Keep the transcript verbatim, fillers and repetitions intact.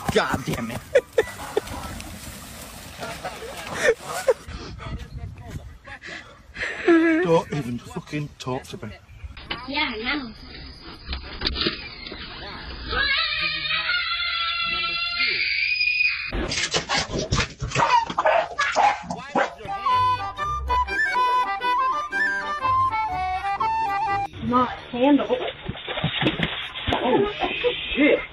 God damn it. Don't even fucking talk to me. Yeah, I know. Not handle. Oh, shit.